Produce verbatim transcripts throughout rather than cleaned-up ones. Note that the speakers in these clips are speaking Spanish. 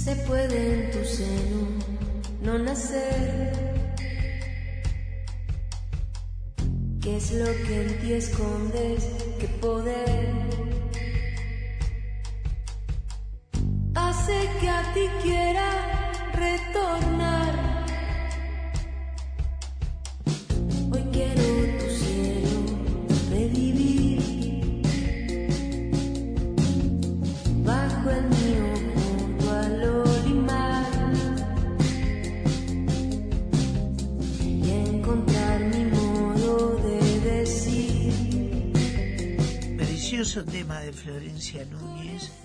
Se puede en tu seno no nacer. ¿Qué es lo que en ti escondes? ¿Qué poder hace que a ti quiera retornar? Hoy quiero tu cielo revivir, bajo el mío junto al olimar, y encontrar mi modo de decir. Precioso tema de Florencia Núñez, ¿eh?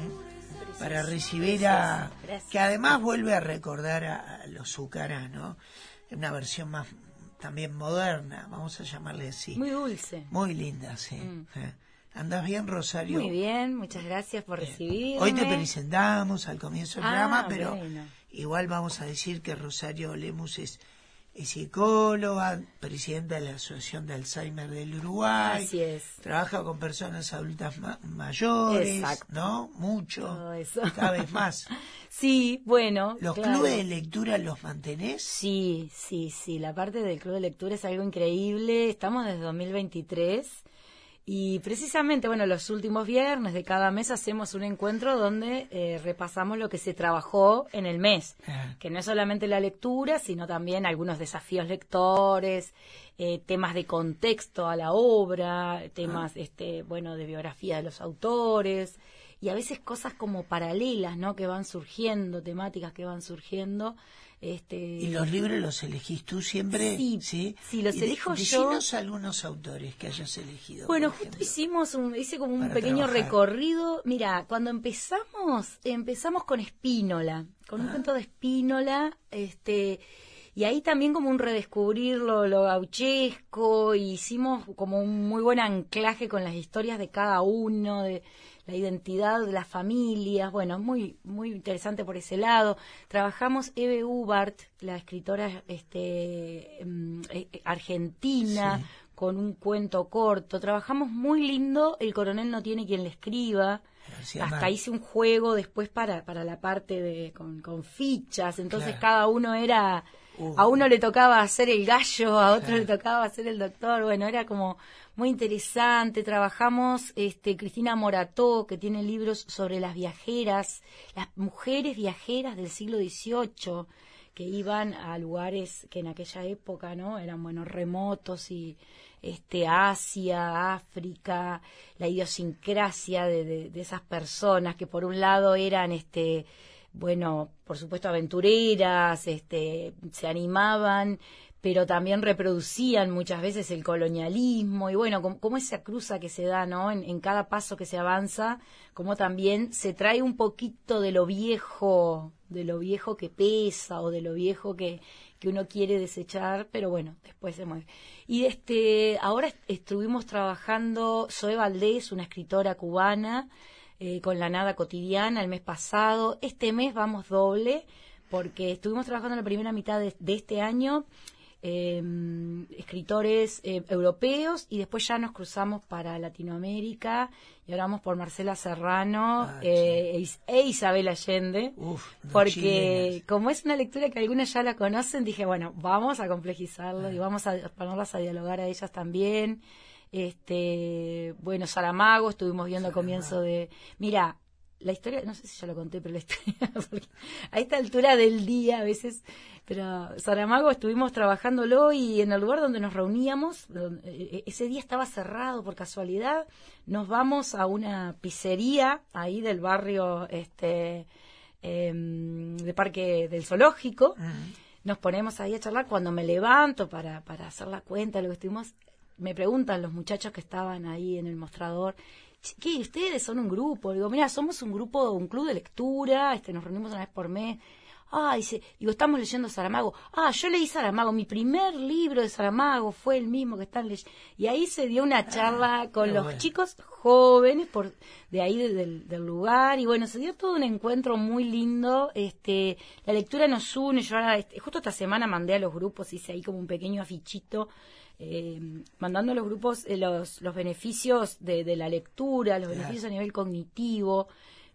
Para recibir a... que además vuelve a recordar a, a los Zúcaras, ¿no? Una versión más también moderna, vamos a llamarle así. Muy dulce. Muy linda, sí. Mm. ¿Eh? ¿Andás bien, Rosario? Muy bien, muchas gracias por eh, recibirme. Hoy te presentamos al comienzo del ah, programa, pero bueno. Igual vamos a decir que Rosario Lemus es, es psicóloga, presidenta de la Asociación de Alzheimer del Uruguay. Así es. Trabaja con personas adultas ma- mayores, Exacto. ¿no? Mucho. Todo eso. Cada vez más. Sí, bueno. ¿Los claro. clubes de lectura los mantenés? Sí, sí, sí. La parte del club de lectura es algo increíble. Estamos desde dos mil veintitrés. Y precisamente, bueno, los últimos viernes de cada mes hacemos un encuentro donde eh, repasamos lo que se trabajó en el mes, Ah. que no es solamente la lectura, sino también algunos desafíos lectores, eh, temas de contexto a la obra, temas, Ah. este, bueno, de biografía de los autores, y a veces cosas como paralelas, ¿no?, que van surgiendo, temáticas que van surgiendo. Este... ¿Y los libros los elegís tú siempre? Sí, sí, sí los y de, elijo yo. Decinos algunos autores que hayas elegido. Bueno, por justo ejemplo, hicimos un, hice como un para pequeño trabajar. recorrido. Mira, cuando empezamos, empezamos con Spínola, con un Ah. cuento de Spínola, este, y ahí también como un redescubrir lo, lo gauchesco, y hicimos como un muy buen anclaje con las historias de cada uno, de la identidad de las familias. Bueno, muy muy interesante por ese lado. Trabajamos Eve Ubart, la escritora este mm, eh, argentina, Sí. con un cuento corto. Trabajamos muy lindo El coronel no tiene quien le escriba. García Hasta Márquez. hice un juego después para para la parte de con, con fichas. Entonces Claro. cada uno era... Uh. A uno le tocaba hacer el gallo, a otro Claro. le tocaba hacer el doctor. Bueno, era como muy interesante. Trabajamos este Cristina Morató, que tiene libros sobre las viajeras, las mujeres viajeras del siglo dieciocho, que iban a lugares que en aquella época, ¿no?, eran, bueno, remotos, y este Asia, África, la idiosincrasia de, de, de esas personas que por un lado eran este bueno, por supuesto aventureras, este, se animaban, pero también reproducían muchas veces el colonialismo, y bueno, como, como esa cruza que se da, ¿no?, en, en cada paso que se avanza, como también se trae un poquito de lo viejo, de lo viejo que pesa, o de lo viejo que, que uno quiere desechar, pero bueno, después se mueve. Y este, ahora est- estuvimos trabajando Zoe Valdés, una escritora cubana, Eh, con La nada cotidiana el mes pasado. Este mes vamos doble, porque estuvimos trabajando en la primera mitad de, de este año eh, escritores eh, europeos, y después ya nos cruzamos para Latinoamérica, y ahora vamos por Marcela Serrano Ah, eh, e, Is- e Isabel Allende. Uf, dos Porque chilenas. como es una lectura que algunas ya la conocen, dije, bueno, vamos a complejizarlo, Ah. y vamos a ponerlas a dialogar a ellas también. Este, bueno, Saramago, estuvimos viendo al comienzo de... Mira, la historia, no sé si ya lo conté, pero la historia, porque a esta altura del día a veces, pero Saramago estuvimos trabajándolo, y en el lugar donde nos reuníamos, donde, ese día estaba cerrado por casualidad, nos vamos a una pizzería ahí del barrio este eh, de Parque del Zoológico, Mm. nos ponemos ahí a charlar. Cuando me levanto para, para hacer la cuenta de lo que estuvimos, me preguntan los muchachos que estaban ahí en el mostrador, ¿qué, ustedes son un grupo? Digo, mira, somos un grupo, un club de lectura, este, nos reunimos una vez por mes. Ah, dice, digo, estamos leyendo Saramago. Ah, yo leí Saramago, mi primer libro de Saramago fue el mismo que están leyendo. Y ahí se dio una charla Ah, con qué los bueno. chicos jóvenes por de ahí de- del, del lugar, y bueno, se dio todo un encuentro muy lindo. Este, la lectura nos une. Yo ahora, este, justo esta semana mandé a los grupos, hice ahí como un pequeño afichito, eh, mandando a los grupos eh, los, los beneficios de, de la lectura, los Claro. beneficios a nivel cognitivo,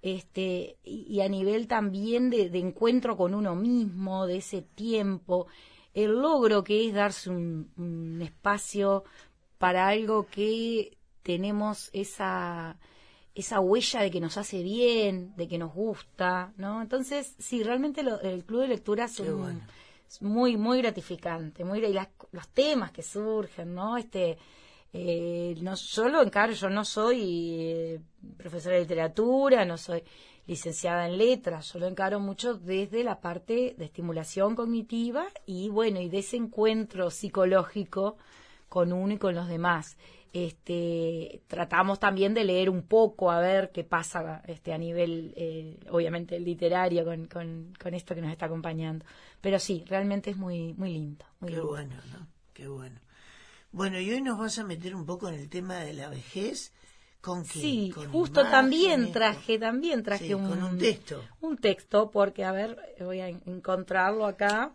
este y, y a nivel también de, de encuentro con uno mismo, de ese tiempo, el logro que es darse un, un espacio para algo que tenemos esa esa huella de que nos hace bien, de que nos gusta, ¿no? Entonces, sí, realmente lo, el club de lectura es, un, bueno. es muy muy gratificante, muy y las, los temas que surgen, ¿no? Este eh, no yo lo encaro, yo no soy eh, profesora de literatura, no soy licenciada en letras, yo lo encaro mucho desde la parte de estimulación cognitiva y bueno, y de ese encuentro psicológico con uno y con los demás. Este, tratamos también de leer un poco a ver qué pasa este, a nivel, eh, obviamente, literario con, con, con esto que nos está acompañando. Pero sí, realmente es muy muy lindo. Muy Qué lindo. bueno, ¿no? Qué bueno. Bueno, y hoy nos vas a meter un poco en el tema de la vejez. ¿Con qué? Sí, ¿Con justo imágenes? también traje, también traje Sí, un, con un texto. Un texto, porque, a ver, voy a encontrarlo acá.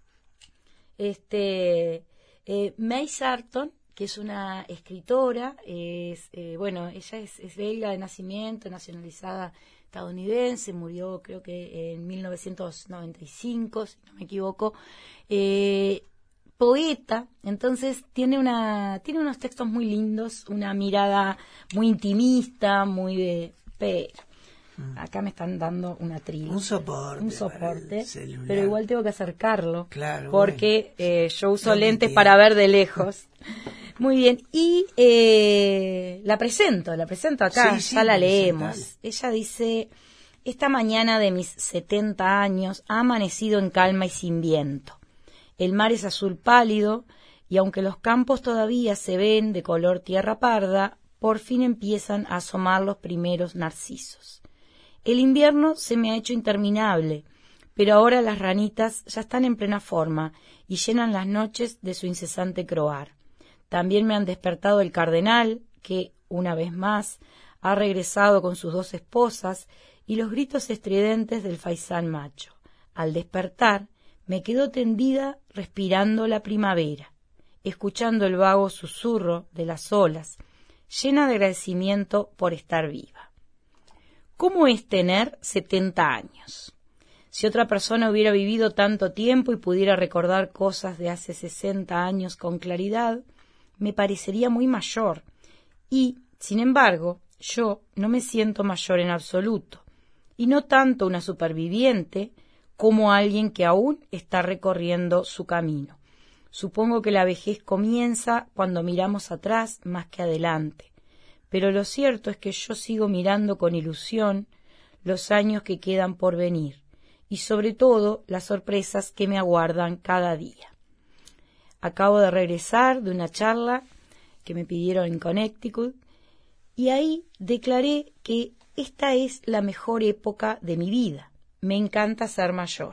Este, eh, May Sarton, que es una escritora, es eh, bueno, ella es, es belga de nacimiento, nacionalizada estadounidense, murió creo que en mil novecientos noventa y cinco, si no me equivoco, eh, poeta, entonces tiene una tiene unos textos muy lindos, una mirada muy intimista, muy de... Pero, acá me están dando una trilla. Un soporte. Un soporte, celular. pero igual tengo que acercarlo. Claro, porque bueno. eh, yo uso No lentes mentira. para ver de lejos. Muy bien. Y eh, la presento, la presento acá, Sí, sí, ya la presentala. leemos. Ella dice: esta mañana de mis setenta años ha amanecido en calma y sin viento. El mar es azul pálido y aunque los campos todavía se ven de color tierra parda, por fin empiezan a asomar los primeros narcisos. El invierno se me ha hecho interminable, pero ahora las ranitas ya están en plena forma y llenan las noches de su incesante croar. También me han despertado el cardenal, que, una vez más, ha regresado con sus dos esposas, y los gritos estridentes del faisán macho. Al despertar, me quedo tendida respirando la primavera, escuchando el vago susurro de las olas, llena de agradecimiento por estar viva. ¿Cómo es tener setenta años? Si otra persona hubiera vivido tanto tiempo y pudiera recordar cosas de hace sesenta años con claridad, me parecería muy mayor. Y, sin embargo, yo no me siento mayor en absoluto, y no tanto una superviviente como alguien que aún está recorriendo su camino. Supongo que la vejez comienza cuando miramos atrás más que adelante, pero lo cierto es que yo sigo mirando con ilusión los años que quedan por venir y sobre todo las sorpresas que me aguardan cada día. Acabo de regresar de una charla que me pidieron en Connecticut y ahí declaré que esta es la mejor época de mi vida. Me encanta ser mayor.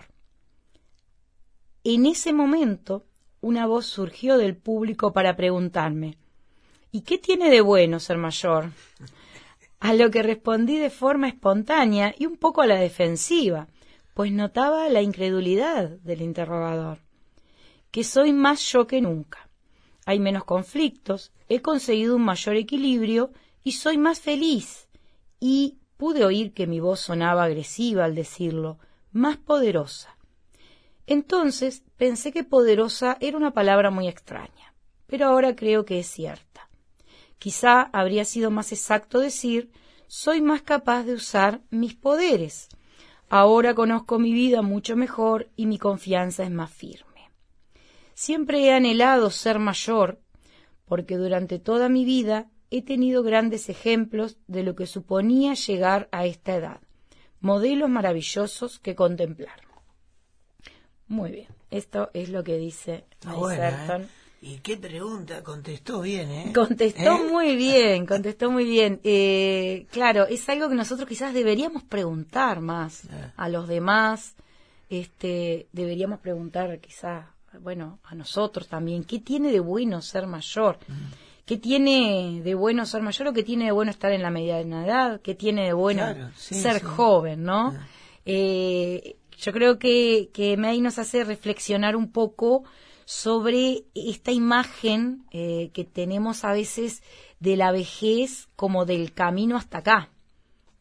En ese momento, una voz surgió del público para preguntarme: ¿y qué tiene de bueno ser mayor? A lo que respondí de forma espontánea y un poco a la defensiva, pues notaba la incredulidad del interrogador. Que soy más yo que nunca. Hay menos conflictos, he conseguido un mayor equilibrio y soy más feliz. Y pude oír que mi voz sonaba agresiva al decirlo, más poderosa. Entonces pensé que poderosa era una palabra muy extraña, pero ahora creo que es cierta. Quizá habría sido más exacto decir, soy más capaz de usar mis poderes. Ahora conozco mi vida mucho mejor y mi confianza es más firme. Siempre he anhelado ser mayor, porque durante toda mi vida he tenido grandes ejemplos de lo que suponía llegar a esta edad, modelos maravillosos que contemplar. Muy bien, esto es lo que dice May Sarton. ¿eh? ¿Y qué pregunta? Contestó bien, ¿eh? Contestó ¿Eh? muy bien, contestó muy bien. Eh, claro, es algo que nosotros quizás deberíamos preguntar más Ah. a los demás. Este, deberíamos preguntar quizás, bueno, a nosotros también, ¿qué tiene de bueno ser mayor? ¿Qué tiene de bueno ser mayor o qué tiene de bueno estar en la mediana edad? ¿Qué tiene de bueno Claro, sí, ser sí. joven, no? Ah. Eh, yo creo que, que May nos hace reflexionar un poco sobre esta imagen eh, que tenemos a veces de la vejez como del camino hasta acá,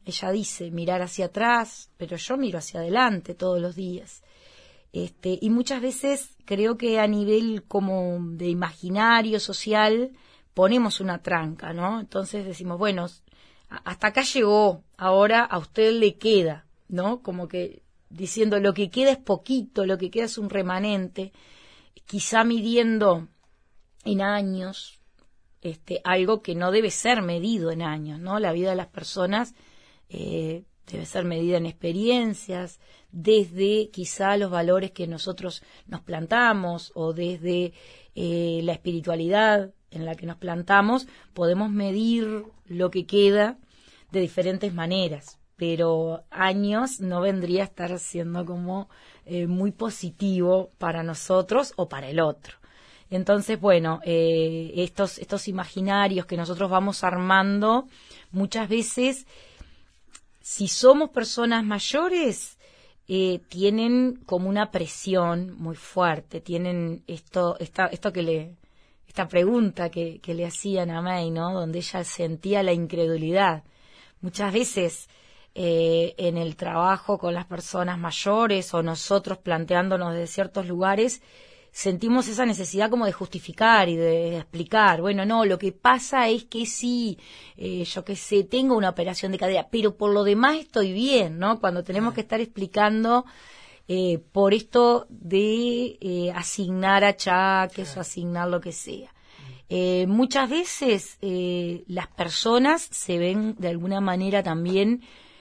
ella dice mirar hacia atrás, pero yo miro hacia adelante todos los días. Este, y muchas veces creo que a nivel como de imaginario social ponemos una tranca, ¿no? Entonces decimos, bueno, hasta acá llegó, ahora a usted le queda, ¿no? Como que diciendo lo que queda es poquito, lo que queda es un remanente, quizá midiendo en años, este, algo que no debe ser medido en años, ¿no? La vida de las personas eh, debe ser medida en experiencias, desde quizá los valores que nosotros nos plantamos o desde eh, la espiritualidad en la que nos plantamos, podemos medir lo que queda de diferentes maneras, pero años no vendría a estar siendo como eh, muy positivo para nosotros o para el otro. Entonces, bueno, eh, estos, estos imaginarios que nosotros vamos armando, muchas veces, si somos personas mayores, eh, tienen como una presión muy fuerte, tienen esto, esta, esto que le, esta pregunta que, que le hacían a May, ¿no? Donde ella sentía la incredulidad. Muchas veces eh, en el trabajo con las personas mayores o nosotros planteándonos de ciertos lugares, sentimos esa necesidad como de justificar y de explicar. Bueno, no, lo que pasa es que sí, eh, yo qué sé, tengo una operación de cadera, pero por lo demás estoy bien, ¿no? Cuando tenemos que estar explicando eh, por esto de eh, asignar achaques o asignar lo que sea. Eh, muchas veces eh, las personas se ven de alguna manera también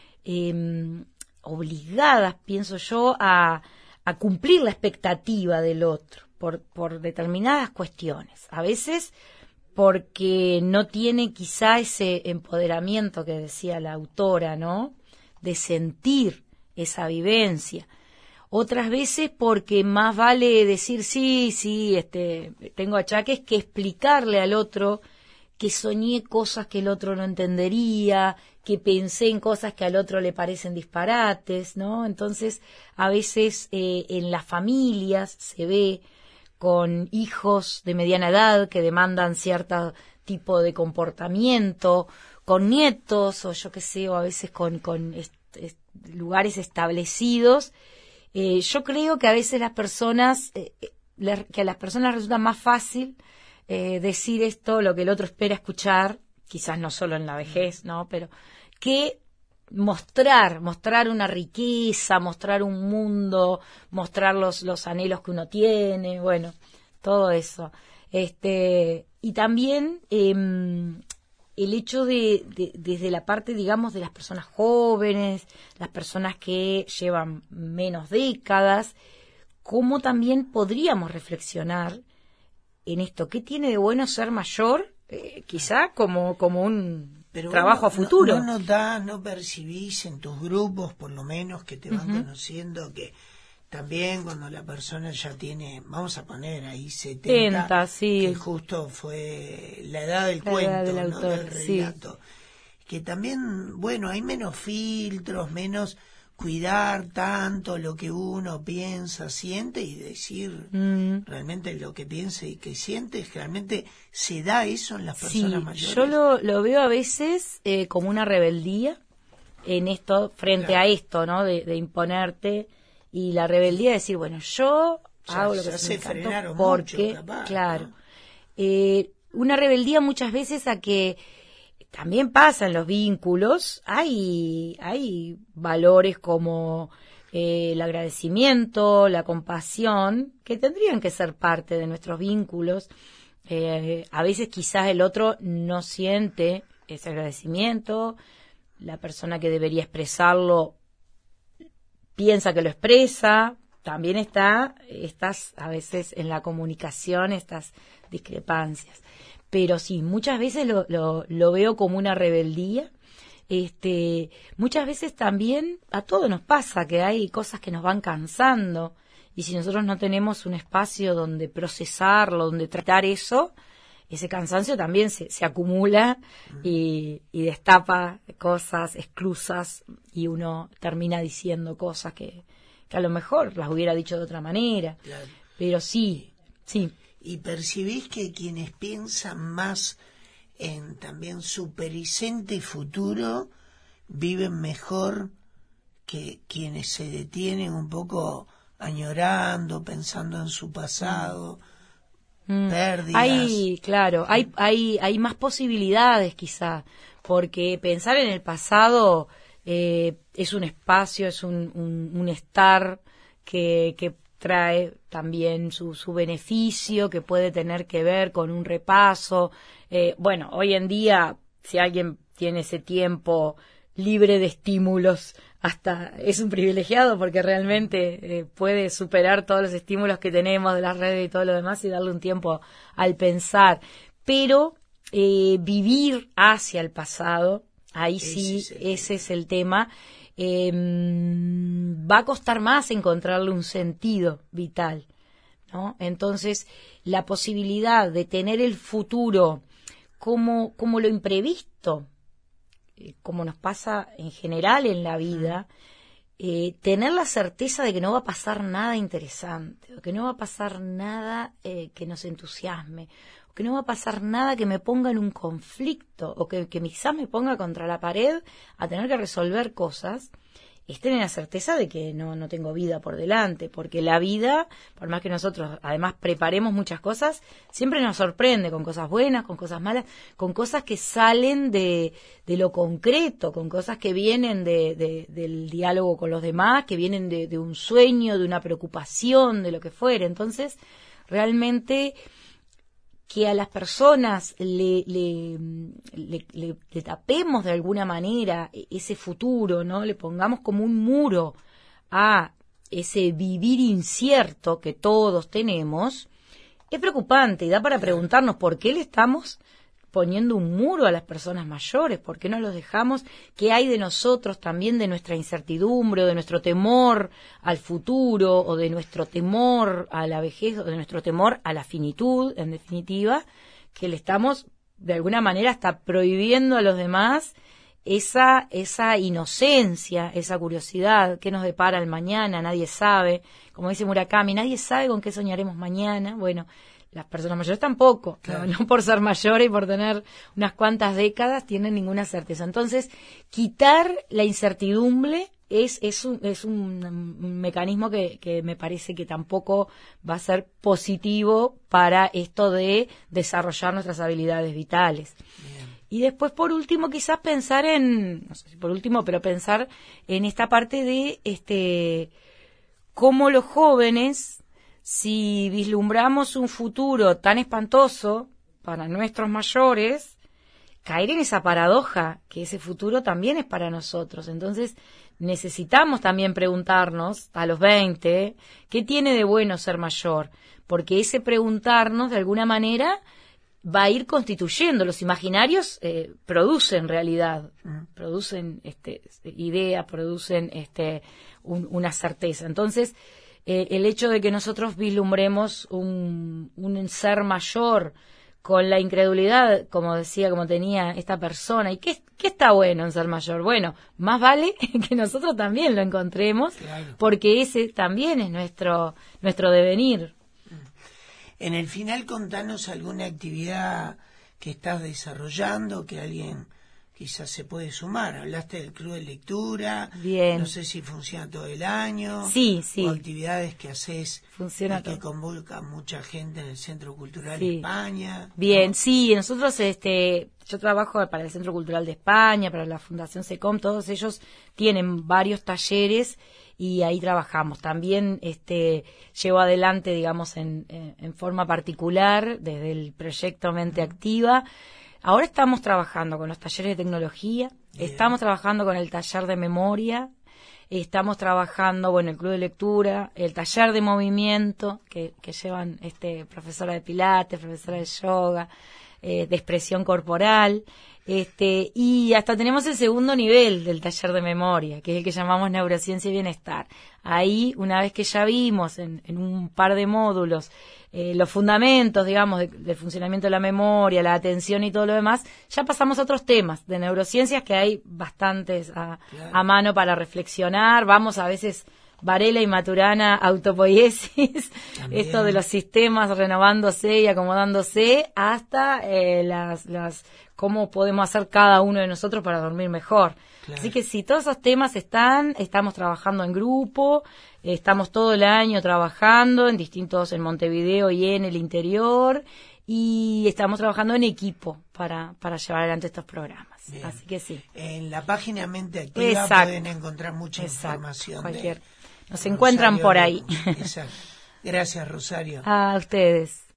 eh, obligadas, pienso yo, a a cumplir la expectativa del otro por, por determinadas cuestiones. A veces porque no tiene quizá ese empoderamiento que decía la autora, ¿no? De sentir esa vivencia. Otras veces porque más vale decir sí, sí, este, tengo achaques, que explicarle al otro que soñé cosas que el otro no entendería, que pensé en cosas que al otro le parecen disparates, ¿no? Entonces, a veces eh, en las familias se ve con hijos de mediana edad que demandan cierto tipo de comportamiento, con nietos, o yo qué sé, o a veces con, con est- est- lugares establecidos. Eh, yo creo que a veces las personas, eh, le- que a las personas resulta más fácil eh, decir esto, lo que el otro espera escuchar, quizás no solo en la vejez, ¿no? Pero que mostrar, mostrar una riqueza, mostrar un mundo, mostrar los, los anhelos que uno tiene, bueno, todo eso. Este, y también eh, el hecho de, de, desde la parte, digamos, de las personas jóvenes, las personas que llevan menos décadas, cómo también podríamos reflexionar en esto. ¿Qué tiene de bueno ser mayor? Eh, quizá como, como un Pero trabajo no, a futuro. No, no notás, no percibís en tus grupos, por lo menos que te van Uh-huh. conociendo, que también cuando la persona ya tiene, vamos a poner ahí setenta, setenta, sí. que justo fue la edad del La cuento, edad del ¿no? autor, Del relato, sí. que también, bueno, hay menos filtros, menos cuidar tanto lo que uno piensa, siente y decir Mm. realmente lo que piensa y que siente. Realmente se da eso en las personas Sí, mayores. yo lo, lo veo a veces eh, como una rebeldía en esto, frente Claro. a esto, ¿no? De, de imponerte, y la rebeldía de decir, bueno, yo Ya- hago lo ya que se se me cantó frenaron porque, mucho, capaz, claro, ¿no? eh, una rebeldía muchas veces a que también pasa en los vínculos, hay, hay valores como eh, el agradecimiento, la compasión, que tendrían que ser parte de nuestros vínculos. Eh, a veces quizás el otro no siente ese agradecimiento, la persona que debería expresarlo piensa que lo expresa. También está estas, a veces en la comunicación, estas discrepancias. Pero sí, muchas veces lo, lo, lo veo como una rebeldía. Este, muchas veces también a todos nos pasa que hay cosas que nos van cansando, y si nosotros no tenemos un espacio donde procesarlo, donde tratar eso, ese cansancio también se, se acumula y, y destapa cosas esclusas, y uno termina diciendo cosas que, que a lo mejor las hubiera dicho de otra manera. Claro. Pero sí, sí. Y percibís que quienes piensan más en también su presente y futuro viven mejor que quienes se detienen un poco añorando, pensando en su pasado, mm. pérdidas. Hay, claro, hay, hay, hay más posibilidades quizá, porque pensar en el pasado eh, es un espacio, es un, un, un estar que, que trae también su, su beneficio, que puede tener que ver con un repaso. Eh, bueno, hoy en día, si alguien tiene ese tiempo libre de estímulos, hasta es un privilegiado porque realmente eh, puede superar todos los estímulos que tenemos de las redes y todo lo demás y darle un tiempo al pensar. Pero eh, vivir hacia el pasado, ahí sí, ese es el, ese es el tema. Eh, va a costar más encontrarle un sentido vital, ¿no? Entonces, la posibilidad de tener el futuro como, como lo imprevisto, eh, como nos pasa en general en la vida, eh, tener la certeza de que no va a pasar nada interesante, o que no va a pasar nada eh, que nos entusiasme, que no va a pasar nada que me ponga en un conflicto o que, que quizás me ponga contra la pared a tener que resolver cosas, es tener la certeza de que no, no tengo vida por delante, porque la vida, por más que nosotros además preparemos muchas cosas, siempre nos sorprende con cosas buenas, con cosas malas, con cosas que salen de, de lo concreto, con cosas que vienen de, de, del diálogo con los demás, que vienen de, de un sueño, de una preocupación, de lo que fuera. Entonces, realmente que a las personas le, le, le, le, le tapemos de alguna manera ese futuro, ¿no? Le pongamos como un muro a ese vivir incierto que todos tenemos, es preocupante y da para preguntarnos por qué le estamos poniendo un muro a las personas mayores, por qué no los dejamos, qué hay de nosotros también, de nuestra incertidumbre, o de nuestro temor al futuro, o de nuestro temor a la vejez, o de nuestro temor a la finitud, en definitiva, que le estamos de alguna manera hasta prohibiendo a los demás esa, esa inocencia, esa curiosidad, qué nos depara el mañana, nadie sabe, como dice Murakami, nadie sabe con qué soñaremos mañana. Bueno, las personas mayores tampoco, claro. no, no por ser mayores y por tener unas cuantas décadas tienen ninguna certeza. Entonces, quitar la incertidumbre es, es, un, es un, un mecanismo que, que me parece que tampoco va a ser positivo para esto de desarrollar nuestras habilidades vitales. Bien. Y después, por último, quizás pensar en, no sé si por último, pero pensar en esta parte de este cómo los jóvenes, si vislumbramos un futuro tan espantoso para nuestros mayores, caer en esa paradoja, que ese futuro también es para nosotros. Entonces, necesitamos también preguntarnos, a los veinte, ¿qué tiene de bueno ser mayor? Porque ese preguntarnos, de alguna manera, va a ir constituyendo. Los imaginarios eh, producen realidad, mm. producen este, ideas, producen este, un, una certeza. Entonces, Eh, el hecho de que nosotros vislumbremos un, un ser mayor con la incredulidad, como decía, como tenía esta persona, ¿y qué, qué está bueno en ser mayor? Bueno, más vale que nosotros también lo encontremos, claro. porque ese también es nuestro, nuestro devenir. En el final, contanos alguna actividad que estás desarrollando, que alguien quizás se puede sumar. Hablaste del club de lectura. Bien. No sé si funciona todo el año. Sí, sí. O actividades que haces funciona y que convoca mucha gente en el Centro Cultural sí. de España. Bien, ¿no? sí. Nosotros, este, yo trabajo para el Centro Cultural de España, para la Fundación SECOM. Todos ellos tienen varios talleres y ahí trabajamos. También este, llevo adelante, digamos, en, en, en forma particular, desde el proyecto Mente Activa. Ahora estamos trabajando con los talleres de tecnología, Bien. estamos trabajando con el taller de memoria, estamos trabajando, bueno, el club de lectura, el taller de movimiento que, que llevan este profesora de pilates, profesora de yoga, eh, de expresión corporal, este y hasta tenemos el segundo nivel del taller de memoria, que es el que llamamos neurociencia y bienestar. Ahí, una vez que ya vimos en, en un par de módulos eh, los fundamentos, digamos, de, del funcionamiento de la memoria, la atención y todo lo demás, ya pasamos a otros temas de neurociencias que hay bastantes a, claro. a mano para reflexionar. Vamos a veces Varela y Maturana, autopoiesis, También. Esto de los sistemas renovándose y acomodándose, hasta eh, las, las cómo podemos hacer cada uno de nosotros para dormir mejor. Claro. Así que sí, todos esos temas están, estamos trabajando en grupo, estamos todo el año trabajando en distintos, en Montevideo y en el interior, y estamos trabajando en equipo para, para llevar adelante estos programas. Bien. Así que sí. En la página Mente Activa Exacto. pueden encontrar mucha Exacto. información. Cualquier. De Nos encuentran Rosario por ahí. Exacto. Gracias, Rosario. A ustedes.